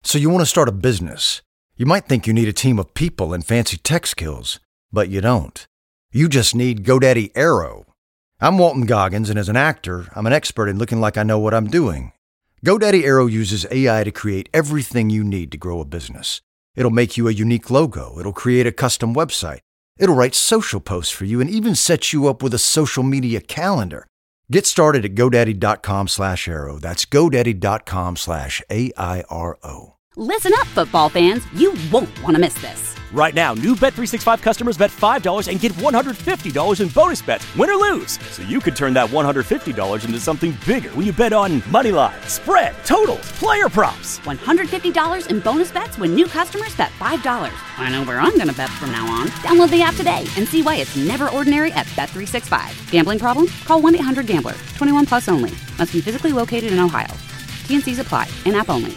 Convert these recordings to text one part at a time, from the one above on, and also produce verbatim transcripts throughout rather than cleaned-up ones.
So you want to start a business. You might think you need a team of people and fancy tech skills, but you don't. You just need GoDaddy Aero. I'm Walton Goggins, and as an actor, I'm an expert in looking like I know what I'm doing. GoDaddy Aero uses A I to create everything you need to grow a business. It'll make you a unique logo. It'll create a custom website. It'll write social posts for you and even set you up with a social media calendar. Get started at GoDaddy.com slash Aero. That's GoDaddy.com slash A I R O. Listen up, football fans. You won't want to miss this. Right now, new Bet three sixty-five customers bet five dollars and get one hundred fifty dollars in bonus bets, win or lose. So you could turn that one hundred fifty dollars into something bigger when you bet on money line, spread, totals, player props. one hundred fifty dollars in bonus bets when new customers bet five dollars. I know where I'm going to bet from now on. Download the app today and see why it's never ordinary at Bet three sixty-five. Gambling problem? Call one eight hundred gambler. twenty-one plus only. Must be physically located in Ohio. T N Cs apply. In-app only.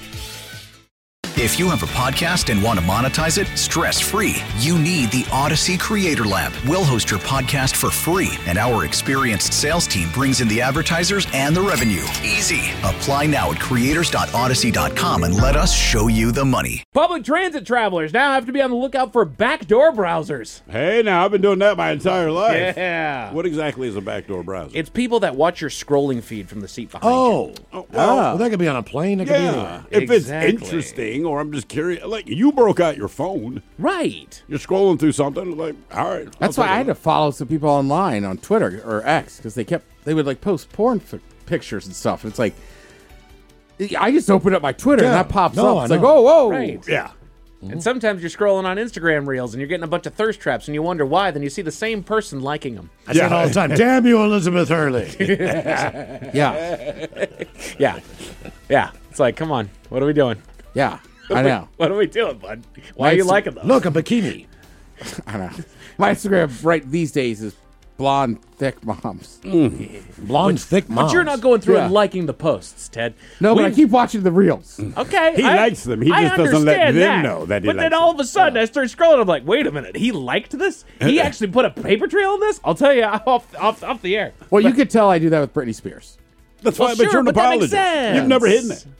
If you have a podcast and want to monetize it stress-free, you need the Odyssey Creator Lab. We'll host your podcast for free, and our experienced sales team brings in the advertisers and the revenue. Easy. Apply now at creators dot odyssey dot com and let us show you the money. Public transit travelers now have to be on the lookout for backdoor browsers. Hey, now, I've been doing that my entire life. Yeah. What exactly is a backdoor browser? It's people that watch your scrolling feed from the seat behind Oh. you. Oh, Well, well, that could be on a plane. It could be yeah. anywhere. If Exactly. it's interesting, or I'm just curious, like you broke out your phone, Right. you're scrolling through something, like, all right. I'll That's why take I it. had to follow some people online on Twitter or X because they kept they would like post porn f- pictures and stuff. And it's like I just opened up my Twitter and Yeah. that pops No, up. It's I like, know. oh, whoa, Right. Yeah. And sometimes you're scrolling on Instagram Reels and you're getting a bunch of thirst traps and you wonder why. Then you see the same person liking them. I say it all the time. Damn you, Elizabeth Hurley. yeah, Yeah. Yeah. It's like, come on. What are we doing? yeah. I know. What are we doing, bud? Why are you Nice. liking those? Look, a bikini. I know. My Instagram right these days is blonde, thick moms. Blonde, thick moms. But you're not going through Yeah. and liking the posts, Ted. No, but We- I keep watching the reels. Okay. He I- likes them. He I just doesn't let understand them that. know that he But then likes all them. of a sudden, I start scrolling. I'm like, wait a minute. He liked this? He actually put a paper trail in this? I'll tell you off, off, off the air. Well, you could tell I do that with Britney Spears. That's Well, why, but sure, you're an but that makes apologist. You've never hidden it. sense.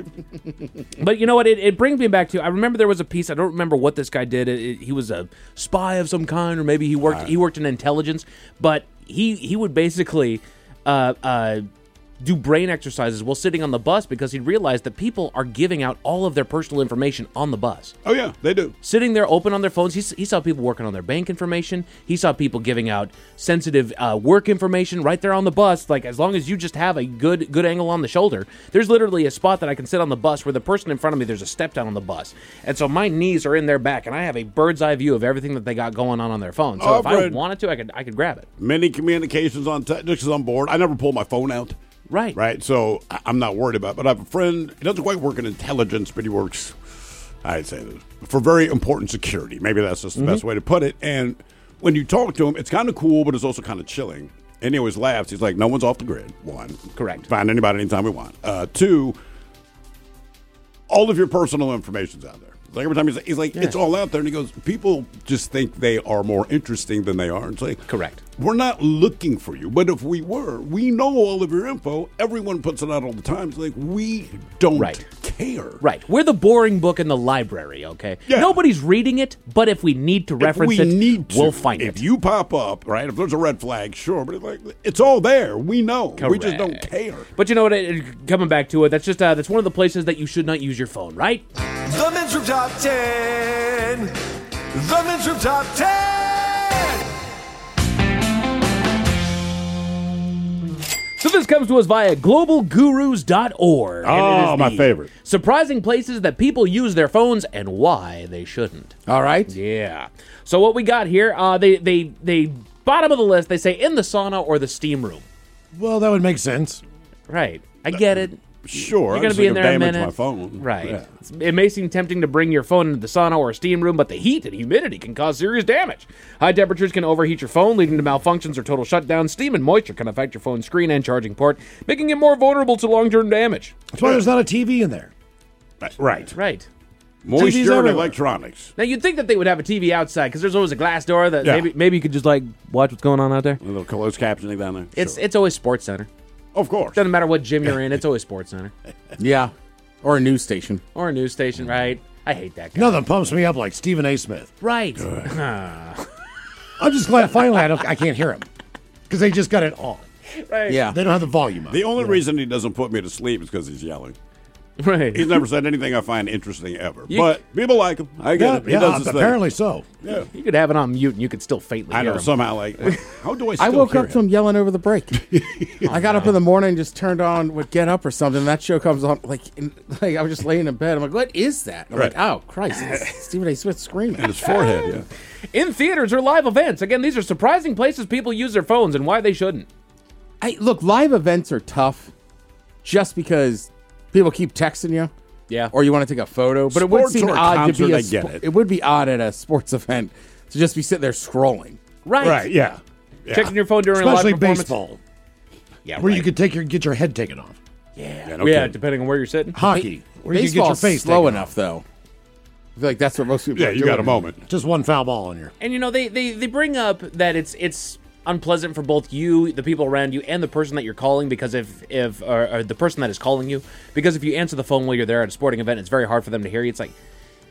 But you know what? It, it brings me back to. I remember there was a piece. I don't remember what this guy did. It, it, he was a spy of some kind, or maybe he worked. He worked in intelligence. But he he would basically uh, uh, do brain exercises while sitting on the bus because he realized that people are giving out all of their personal information on the bus. Oh, yeah, they do. Sitting there open on their phones. He, s- he saw people working on their bank information. He saw people giving out sensitive uh, work information right there on the bus. Like, as long as you just have a good good angle on the shoulder, there's literally a spot that I can sit on the bus where the person in front of me, there's a step down on the bus. And so my knees are in their back, and I have a bird's eye view of everything that they got going on on their phone. So Oh, if I Fred. wanted to, I could I could grab it. Many communications on technics on board. I never pull my phone out. Right. Right. So I- I'm not worried about it. But I have a friend, he doesn't quite work in intelligence, but he works, I'd say, this, for very important security. Maybe that's just the Mm-hmm. best way to put it. And when you talk to him, it's kind of cool, but it's also kind of chilling. And he always laughs. He's like, no one's off the grid. One. Correct. Find anybody anytime we want. Uh, two, all of your personal information's out there. Like every time he's like, he's like it's all out there. And he goes, people just think they are more interesting than they are. It's like, Correct. we're not looking for you. But if we were, we know all of your info. Everyone puts it out all the time. It's like, we don't Right. care. Right. We're the boring book in the library, okay? Yeah. Nobody's reading it, but if we need to If reference we it, need to, we'll find if it. you pop up, right? If there's a red flag, sure, but it's like it's all there. We know. We just don't Correct. care. But you know what? It, it- coming back to it, that's just uh, that's one of the places that you should not use your phone, right? The Men's Room Top ten. The Men's Room Top ten. So this comes to us via global gurus dot org. and it Oh, is my the favorite. Surprising places that people use their phones and why they shouldn't. All right. Yeah. So what we got here, uh, they they they bottom of the list. They say in the sauna or the steam room. Well, that would make sense. Right. I get it. Sure, You're I going to just be think in of there a damage minute. my phone. Right. Yeah. It's- It may seem tempting to bring your phone into the sauna or a steam room, but the heat and humidity can cause serious damage. High temperatures can overheat your phone, leading to malfunctions or total shutdown. Steam and moisture can affect your phone's screen and charging port, making it more vulnerable to long-term damage. That's why there's not a T V in there. Right. Right. Moisture and everywhere. electronics. Now, you'd think that they would have a T V outside, because there's always a glass door that Yeah. maybe maybe you could just, like, watch what's going on out there. A little closed captioning down there. It's Sure. it's always Sports Center. Of course. Doesn't matter what gym you're in, it's always Sports Center. Yeah. Or a news station. Or a news station, right? I hate that guy. Nothing pumps me up like Stephen A. Smith. Right. I'm just glad finally I, don't, I can't hear him because they just got it on. Right. Yeah. They don't have the volume up. The only you know? reason he doesn't put me to sleep is because he's yelling. Right. He's never said anything I find interesting ever. You- but people like him. I get Yeah, it. He yeah does his apparently thing. so. Yeah. You could have it on mute and you could still faintly I hear know, him. somehow, like, how do I still I woke hear up to him yelling over the break. I got up in the morning and just turned on what Get Up or something. And that show comes on like, in, like I was just laying in bed. I'm like, what is that? I'm Right. like, oh Christ, it's Stephen A. Smith screaming. And his forehead, yeah. In theaters or live events. Again, these are surprising places people use their phones and why they shouldn't. I, look, live events are tough, just because people keep texting you. Yeah. Or you want to take a photo, but it would Sports seem or a odd to be concert, a I get spo- it. it would be odd at a sports event to just be sitting there scrolling. Right. Right, yeah. yeah. Checking your phone during Especially a live performance. baseball, Yeah, where right. you could take your get your head taken off. Yeah, Yeah, no yeah kidding. depending on where you're sitting. Hockey, where you could get your Baseball's face slow taken enough, off. though. I feel like that's what most people. Yeah, are you got a doing. moment. Just one foul ball in your. And you know, they, they, they bring up that it's it's unpleasant for both you, the people around you, and the person that you're calling because if if or, or the person that is calling you, because if you answer the phone while you're there at a sporting event, it's very hard for them to hear you. It's like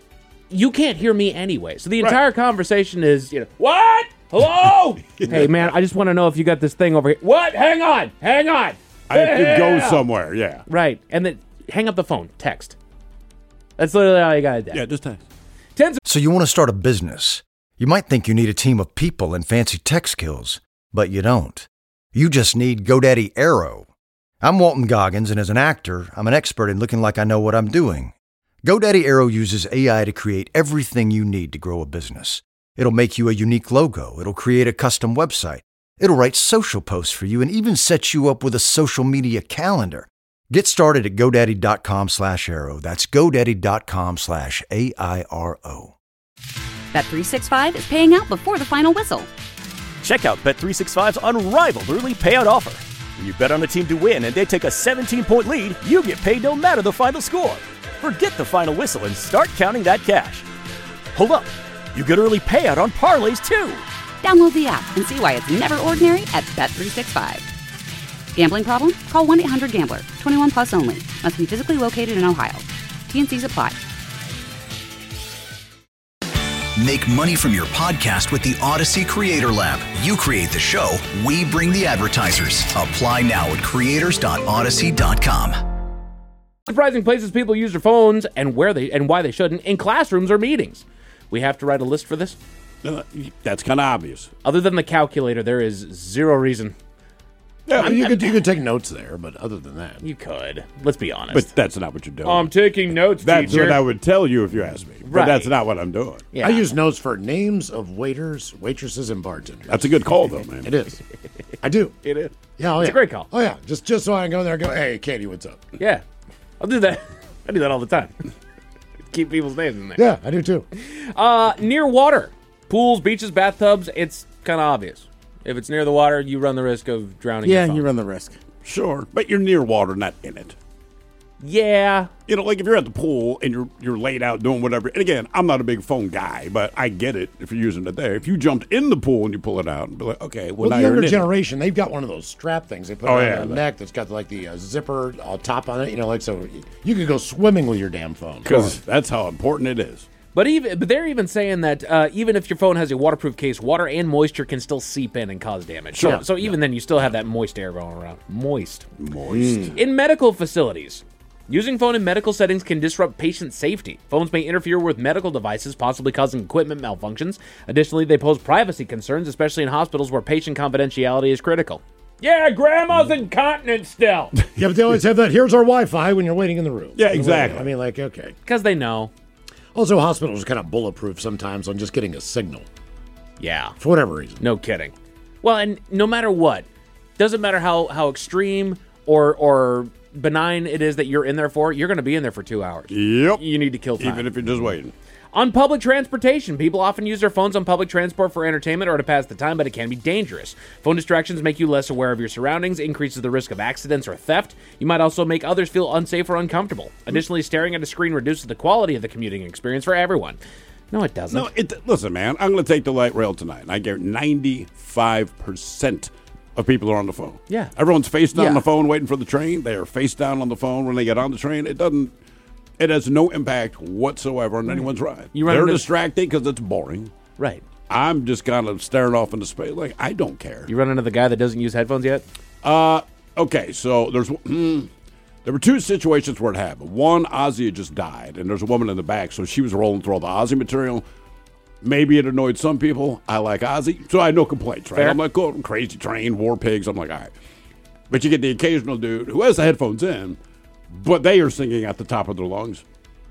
you can't hear me anyway. So the entire conversation is, you know, what? Hello? Hey man, I just want to know if you got this thing over here. What? Hang on. Hang on. I have to go Yeah. somewhere, yeah. Right. And then hang up the phone. Text. That's literally all you gotta do. Yeah, just text. Tens of So you want to start a business. You might think you need a team of people and fancy tech skills, but you don't. You just need GoDaddy Aero. I'm Walton Goggins, and as an actor, I'm an expert in looking like I know what I'm doing. GoDaddy Aero uses A I to create everything you need to grow a business. It'll make you a unique logo. It'll create a custom website. It'll write social posts for you and even set you up with a social media calendar. Get started at GoDaddy.com slash Aero. That's GoDaddy.com slash A I R O. Bet three sixty-five is paying out before the final whistle. Check out Bet three sixty-five's unrivaled early payout offer. When you bet on a team to win and they take a seventeen-point lead, you get paid no matter the final score. Forget the final whistle and start counting that cash. Hold up. You get early payout on parlays, too. Download the app and see why it's never ordinary at Bet three sixty-five. Gambling problem? Call one eight hundred gambler. twenty-one plus only. Must be physically located in Ohio. T N Cs apply. Make money from your podcast with the Odyssey Creator Lab. You create the show, we bring the advertisers. Apply now at creators dot odyssey dot com. surprising places people use their phones and where they and why they shouldn't in classrooms or meetings. We have to write a list for this. Uh, That's kind of obvious. Other than the calculator, there is zero reason. Yeah, you could you could take notes there, but other than that, You could. Let's be honest. But that's not what you're doing. I'm taking notes, that's teacher. what I would tell you if you asked me. But Right. that's not what I'm doing. Yeah. I use notes for names of waiters, waitresses, and bartenders. That's a good call, though, man. It is. I do. It is. Yeah, oh, It's yeah. a great call. Oh yeah, just just so I can go there and go, hey, Katie, what's up? Yeah. I'll do that. I do that all the time. Keep people's names in there. Yeah, I do too. Uh, near water. Pools, beaches, bathtubs, it's kind of obvious. If it's near the water, you run the risk of drowning Yeah, your phone. you run the risk. Sure, but you're near water, not in it. Yeah. You know, like if you're at the pool and you're you're laid out doing whatever. And again, I'm not a big phone guy, but I get it if you're using it there. If you jumped in the pool and you pull it out and be like, okay, well, Well, now the you're younger in it. generation, they've got one of those strap things they put Oh, around yeah. their neck that's got like the uh, zipper uh, top on it. You know, like so you could go swimming with your damn phone. Because that's how important it is. But even but they're even saying that uh, even if your phone has a waterproof case, water and moisture can still seep in and cause damage. Sure. So, so even then, you still have that moist air going around. Moist. Moist. In medical facilities, using phone in medical settings can disrupt patient safety. Phones may interfere with medical devices, possibly causing equipment malfunctions. Additionally, they pose privacy concerns, especially in hospitals where patient confidentiality is critical. Yeah, grandma's incontinent still. Yeah, but they always have that. Here's our Wi-Fi when you're waiting in the room. Yeah, exactly. I mean, like, okay. Because they know. Also, hospitals are kind of bulletproof sometimes on just getting a signal Yeah. for whatever reason. No kidding. Well, and no matter what, doesn't matter how, how extreme or or benign it is that you're in there for, you're going to be in there for two hours. Yep. You need to kill time. Even if you're just waiting. On public transportation, people often use their phones on public transport for entertainment or to pass the time, but it can be dangerous. Phone distractions make you less aware of your surroundings, increases the risk of accidents or theft. You might also make others feel unsafe or uncomfortable. Additionally, staring at a screen reduces the quality of the commuting experience for everyone. No, it doesn't. No, it, listen, man, I'm going to take the light rail tonight, and I get ninety-five percent of people are on the phone. Yeah. Everyone's face down on Yeah. the phone waiting for the train. They are face down on the phone when they get on the train. It doesn't It has no impact whatsoever on anyone's ride. You run They're into- distracted because it's boring. Right. I'm just kind of staring off into space. Like, I don't care. You run into the guy that doesn't use headphones yet? Uh, okay, so there's mm, there were two situations where it happened. One, Ozzy had just died, and there's a woman in the back, so she was rolling through all the Ozzy material. Maybe it annoyed some people. I like Ozzy, so I had no complaints, right? Fair. I'm like, oh, Crazy Train, War Pigs. I'm like, all right. But you get the occasional dude who has the headphones in, but they are singing at the top of their lungs.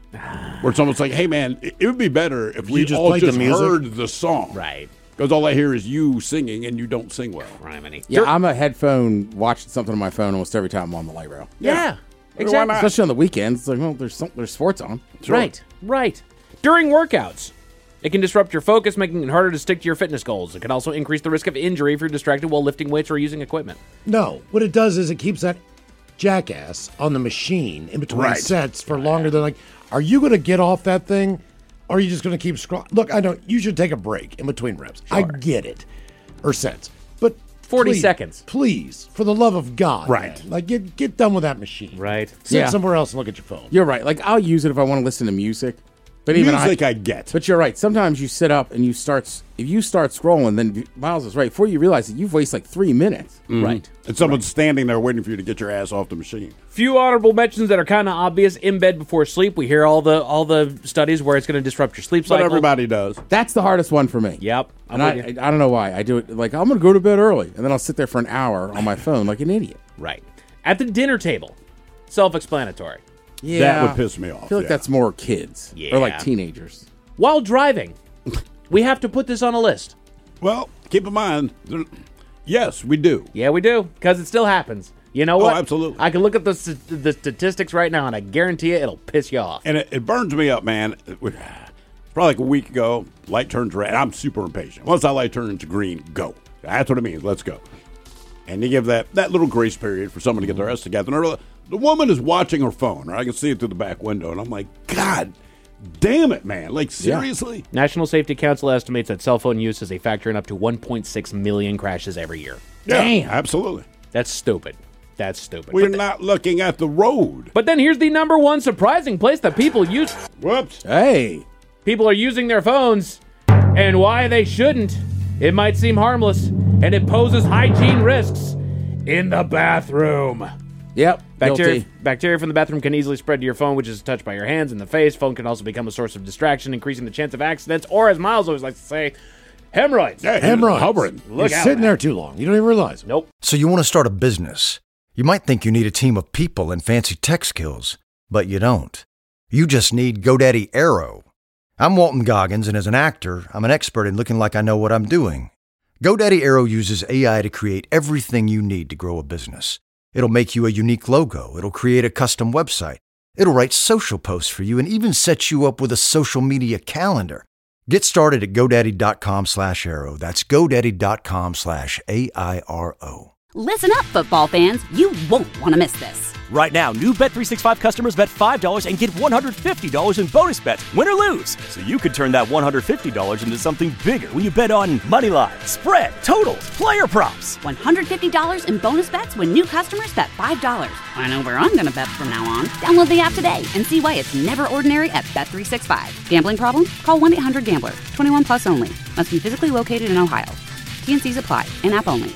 Where it's almost like, hey, man, it, it would be better if we just all played the just music. heard the song. Right. Because all I hear is you singing, and you don't sing well. Criminy. Yeah, I'm a headphone watching something on my phone almost every time I'm on the light rail. Yeah. Why Exactly. not? Especially on the weekends. It's like, well, there's some, there's sports on. Sure. Right. Right. During workouts, it can disrupt your focus, making it harder to stick to your fitness goals. It can also increase the risk of injury if you're distracted while lifting weights or using equipment. No, what it does is it keeps that jackass on the machine in between Right. sets for longer than like, are you going to get off that thing? Or are you just going to keep scrolling? Look, I know you should take a break in between reps. I get it. Or sets. But forty please, seconds. Please, for the love of God. Right. man, like, get get done with that machine. Right. Sit Yeah. somewhere else and look at your phone. You're right. Like, I'll use it if I want to listen to music. But even Music I, I get. But you're right. Sometimes you sit up and you start. s- If you start scrolling, then Miles is right. Before you realize it, you've wasted like three minutes. Right. And someone's standing there waiting for you to get your ass off the machine. Few honorable mentions that are kind of obvious. In bed before sleep, we hear all the all the studies where it's going to disrupt your sleep But cycle. everybody does. That's the hardest one for me. Yep. I'm And I, with you. I, I don't know why. I do it like I'm going to go to bed early, and then I'll sit there for an hour on my phone like an idiot. Right. At the dinner table, self-explanatory. Yeah, That would piss me off. I feel like yeah. that's more kids Yeah. or like teenagers. While driving, we have to put this on a list. Well, keep in mind, there- yes, we do. Yeah, we do, because it still happens. You know what? Oh, absolutely. I can look at the st- the statistics right now, and I guarantee you it'll piss you off. And it, it burns me up, man. It was- Probably like a week ago, light turns red. I'm super impatient. Once that light turns green, go. That's what it means. Let's go. And you give that, that little grace period for someone to get their ass together. And I realize- the woman is watching her phone, right? I can see it through the back window. And I'm like, God damn it, man. Like, seriously? National Safety Council estimates that cell phone use is a factor in up to one point six million crashes every year. Yeah, Damn. absolutely. That's stupid. That's stupid. We're But, not looking at the road. but then here's the number one surprising place that people use. Whoops. Hey, People are using their phones, and why they shouldn't. It might seem harmless, and it poses hygiene risks in the bathroom. yep, Bacteria, guilty. bacteria from the bathroom can easily spread to your phone, which is touched by your hands and the face. Phone can also become a source of distraction, increasing the chance of accidents, or as Miles always likes to say, hemorrhoids. Yeah, Hemorrhoids. hovering. Look You're out, sitting man. there too long. You don't even realize it. Nope. So you want to start a business. You might think you need a team of people and fancy tech skills, but you don't. You just need GoDaddy Aero. I'm Walton Goggins, and as an actor, I'm an expert in looking like I know what I'm doing. GoDaddy Aero uses A I to create everything you need to grow a business. It'll make you a unique logo. It'll create a custom website. It'll write social posts for you and even set you up with a social media calendar. Get started at GoDaddy.com slash Aero. That's GoDaddy.com slash A I R O. Listen up, football fans. You won't want to miss this. Right now, new Bet three sixty-five customers bet five dollars and get one hundred fifty dollars in bonus bets, win or lose. So you could turn that one hundred fifty dollars into something bigger when you bet on money line, spread, totals, player props. one hundred fifty dollars in bonus bets when new customers bet five dollars. I know where I'm going to bet from now on. Download the app today and see why it's never ordinary at Bet three sixty-five. Gambling problem? Call one eight hundred gambler. twenty-one plus only. Must be physically located in Ohio. T and Cs apply. In-app only.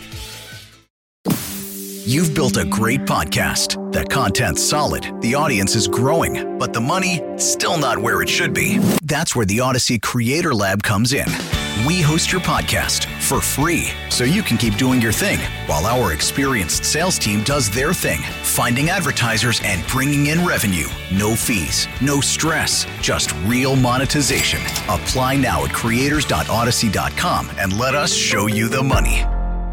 You've built a great podcast. The content's solid, the audience is growing, but the money, still not where it should be. That's where the Odyssey Creator Lab comes in. We host your podcast for free, so you can keep doing your thing, while our experienced sales team does their thing, finding advertisers and bringing in revenue. No fees, no stress, just real monetization. Apply now at creators dot odyssey dot com and let us show you the money.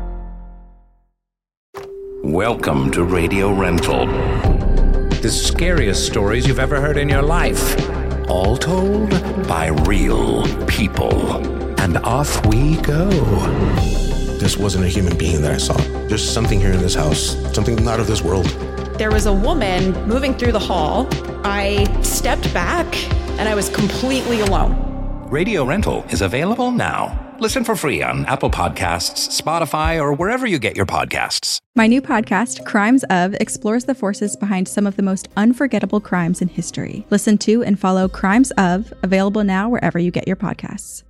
Welcome to Radio Rental. The scariest stories you've ever heard in your life. All told by real people. And off we go. This wasn't a human being that I saw. There's something here in this house, something not of this world. There was a woman moving through the hall. I stepped back and I was completely alone. Radio Rental is available now. Listen for free on Apple Podcasts, Spotify, or wherever you get your podcasts. My new podcast, Crimes Of, explores the forces behind some of the most unforgettable crimes in history. Listen to and follow Crimes Of, available now wherever you get your podcasts.